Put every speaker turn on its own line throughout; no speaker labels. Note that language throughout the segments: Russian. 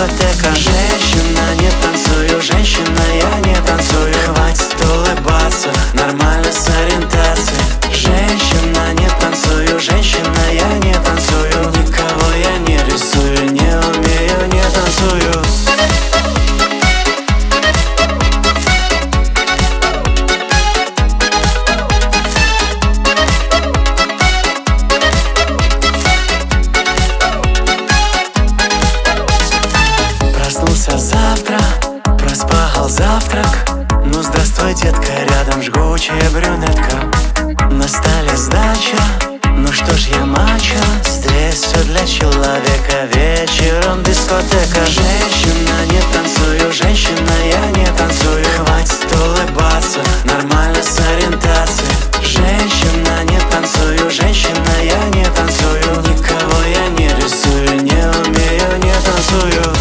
дискотека. Женщина, не танцую, женщина, я не танцую. Хватит улыбаться, нормально с ориентацией. Женщина, не танцую, женщина, я не танцую. Никого я не рисую, не умею, не танцую. Проснулся завтра, проспал завтрак. Ну здравствуй, детка, рядом жгучая брюнетка. На столе сдача, ну что ж я мачо. Здесь все для человека, вечером дискотека. Женщина, не танцую, женщина, я не танцую. Хватит улыбаться, нормально с ориентацией. Женщина, не танцую, женщина, я не танцую. Никого я не рисую, не умею, не танцую.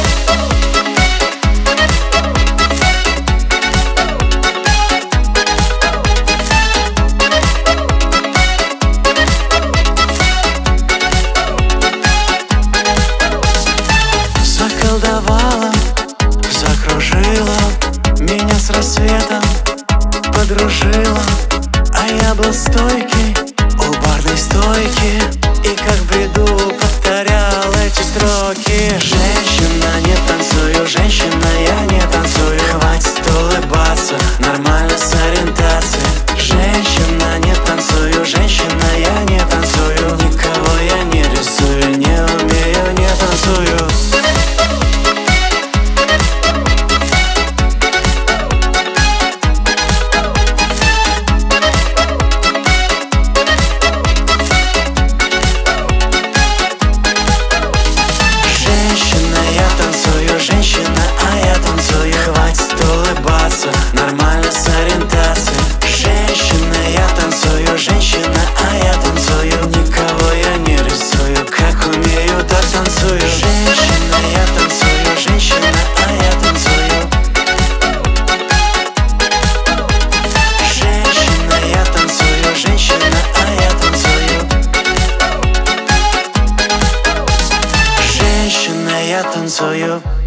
Заколдовала, закружила, меня с рассветом подружила. А я был стойкий у барной стойки, и как в бреду повторял эти строки. Женщина, не танцую, женщина, я не танцую. Хватит улыбаться, нормально с ориентацией. Женщина, не танцую, женщина, я не танцую. Никого я не рисую, не умею, не танцую. Женщина, а я танцую, хватит улыбаться, нормально с ориентацией. Женщина, я танцую, женщина, а я танцую. Никого я не рисую, как умею, так танцую. Женщина, я танцую, женщина, а я танцую. Женщина, я танцую, женщина, а я танцую. Женщина, я танцую.